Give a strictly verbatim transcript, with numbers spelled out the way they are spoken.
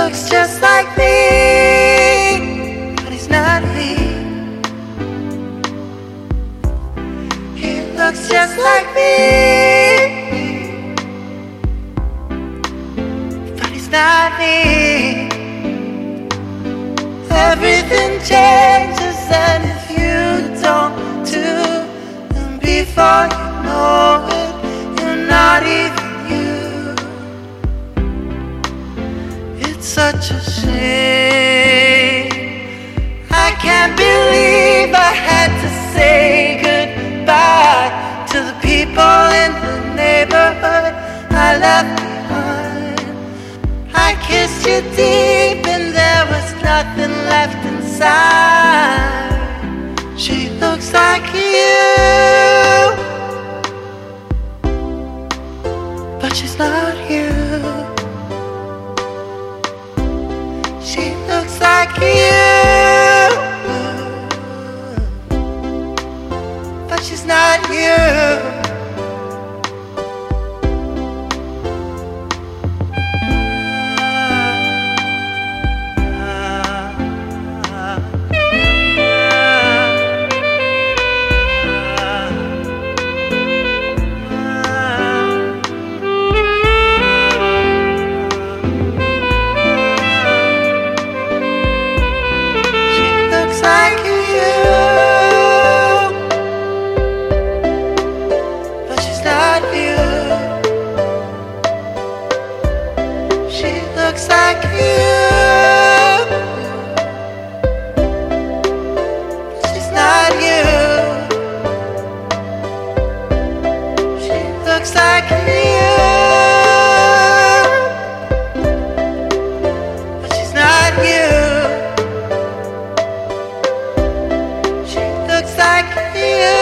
looks just like me, but he's not me. He looks just like me, but he's not me. Everything changes, and if you don't do, then before you know it, you're not even you. It's such a shame. I can't believe I had to say goodbye to the people in the neighborhood I left behind. I kissed you deep and there was nothing left inside. She looks like you, but she's not you. She looks like you, but she's not you. Looks like you, she's not you. She looks like you, but she's not you. She looks like you.